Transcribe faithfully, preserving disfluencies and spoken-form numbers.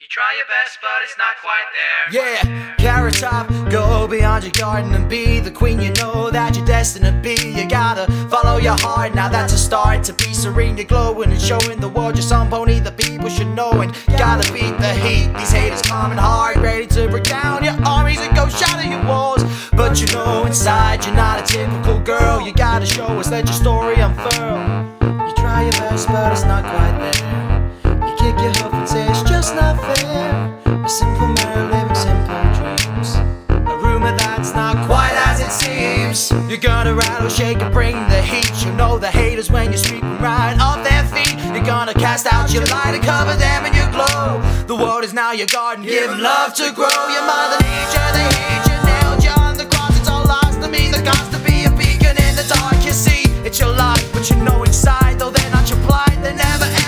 You try your best, but it's not quite there. Yeah, carrot top, go beyond your garden and be the queen you know that you're destined to be. You gotta follow your heart, now that's a start. To be serene, you're glowing and showing the world you're some pony the people should know. And you gotta beat the heat, these haters coming hard, ready to break down your armies and go shatter your walls. But you know inside you're not a typical girl. You gotta show us, let your story unfurl. You try your best, but it's not quite there. You kick your hoof and say it's just not fair. A simple man living simple dreams, a rumor that's not quite as it seems. You're gonna rattle, shake and bring the heat. You know the haters when you're sweeping right off their feet. You're gonna cast out your light and cover them in your glow. The world is now your garden, give them love to grow. Your mother nature, they hate you, nailed you on the cross. It's all lost to me, the cost to be a beacon in the dark. You see, it's your life, but you know inside though they're not your plight. They never